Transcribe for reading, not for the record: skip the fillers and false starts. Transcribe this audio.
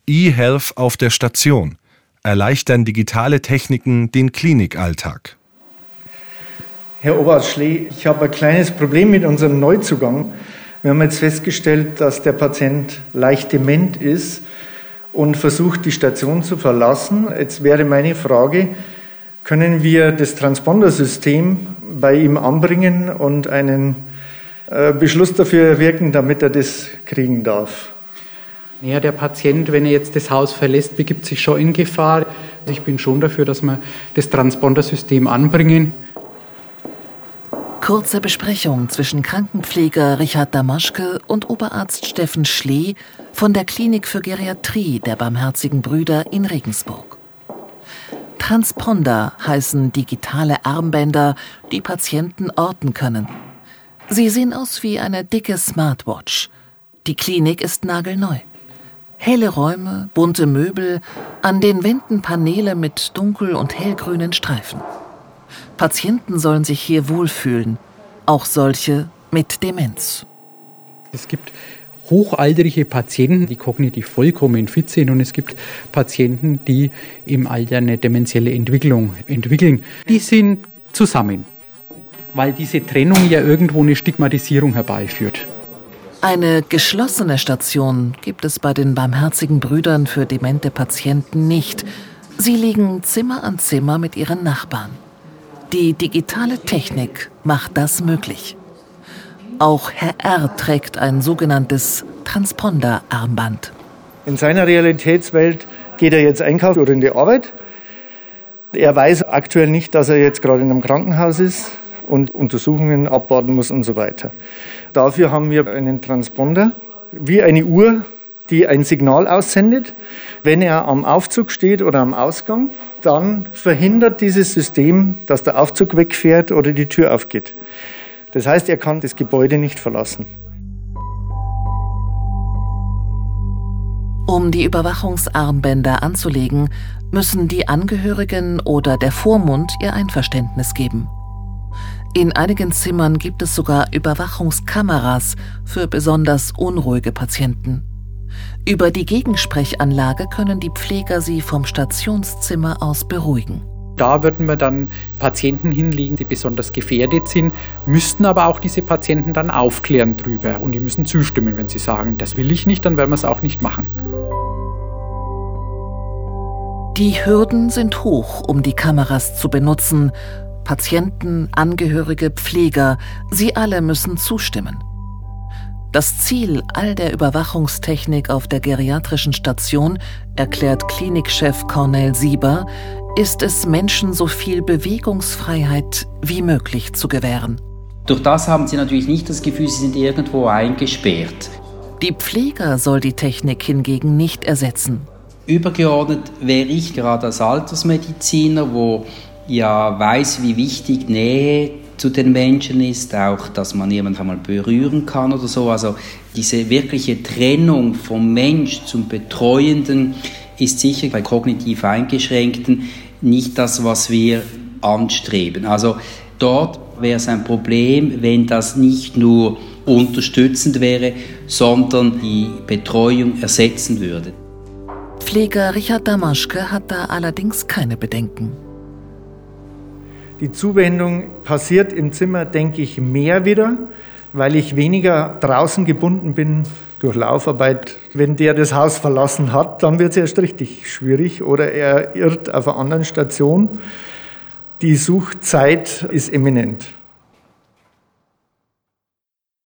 eHealth auf der Station. Erleichtern digitale Techniken den Klinikalltag. Herr Oberarzt Schlee, ich habe ein kleines Problem mit unserem Neuzugang. Wir haben jetzt festgestellt, dass der Patient leicht dement ist und versucht, die Station zu verlassen. Jetzt wäre meine Frage, können wir das Transpondersystem bei ihm anbringen und einen Beschluss dafür wirken, damit er das kriegen darf? Ja, der Patient, wenn er jetzt das Haus verlässt, begibt sich schon in Gefahr. Ich bin schon dafür, dass wir das Transpondersystem anbringen. Kurze Besprechung zwischen Krankenpfleger Richard Damaschke und Oberarzt Steffen Schlee von der Klinik für Geriatrie der Barmherzigen Brüder in Regensburg. Transponder heißen digitale Armbänder, die Patienten orten können. Sie sehen aus wie eine dicke Smartwatch. Die Klinik ist nagelneu. Helle Räume, bunte Möbel, an den Wänden Paneele mit dunkel- und hellgrünen Streifen. Patienten sollen sich hier wohlfühlen, auch solche mit Demenz. Es gibt hochalterliche Patienten, die kognitiv vollkommen fit sind, und es gibt Patienten, die im Alter eine dementielle Entwicklung entwickeln. Die sind zusammen, weil diese Trennung ja irgendwo eine Stigmatisierung herbeiführt. Eine geschlossene Station gibt es bei den Barmherzigen Brüdern für demente Patienten nicht. Sie liegen Zimmer an Zimmer mit ihren Nachbarn. Die digitale Technik macht das möglich. Auch Herr R. trägt ein sogenanntes Transponder-Armband. In seiner Realitätswelt geht er jetzt einkaufen oder in die Arbeit. Er weiß aktuell nicht, dass er jetzt gerade in einem Krankenhaus ist und Untersuchungen abwarten muss und so weiter. Dafür haben wir einen Transponder, wie eine Uhr, die ein Signal aussendet. Wenn er am Aufzug steht oder am Ausgang, dann verhindert dieses System, dass der Aufzug wegfährt oder die Tür aufgeht. Das heißt, er kann das Gebäude nicht verlassen. Um die Überwachungsarmbänder anzulegen, müssen die Angehörigen oder der Vormund ihr Einverständnis geben. In einigen Zimmern gibt es sogar Überwachungskameras für besonders unruhige Patienten. Über die Gegensprechanlage können die Pfleger sie vom Stationszimmer aus beruhigen. Da würden wir dann Patienten hinlegen, die besonders gefährdet sind, müssten aber auch diese Patienten dann aufklären drüber. Und die müssen zustimmen, wenn sie sagen, das will ich nicht, dann werden wir es auch nicht machen. Die Hürden sind hoch, um die Kameras zu benutzen. Patienten, Angehörige, Pfleger, sie alle müssen zustimmen. Das Ziel all der Überwachungstechnik auf der geriatrischen Station, erklärt Klinikchef Cornel Sieber, ist es, Menschen so viel Bewegungsfreiheit wie möglich zu gewähren. Durch das haben sie natürlich nicht das Gefühl, sie sind irgendwo eingesperrt. Die Pfleger soll die Technik hingegen nicht ersetzen. Übergeordnet wäre ich gerade als Altersmediziner, wo ja weiß, wie wichtig Nähe zu den Menschen ist, auch, dass man jemanden einmal berühren kann oder so. Also diese wirkliche Trennung vom Mensch zum Betreuenden ist sicher bei kognitiv Eingeschränkten nicht das, was wir anstreben. Also dort wäre es ein Problem, wenn das nicht nur unterstützend wäre, sondern die Betreuung ersetzen würde. Pfleger Richard Damaschke hat da allerdings keine Bedenken. Die Zuwendung passiert im Zimmer, denke ich, mehr wieder, weil ich weniger draußen gebunden bin durch Laufarbeit. Wenn der das Haus verlassen hat, dann wird es erst richtig schwierig oder er irrt auf einer anderen Station. Die Suchzeit ist eminent.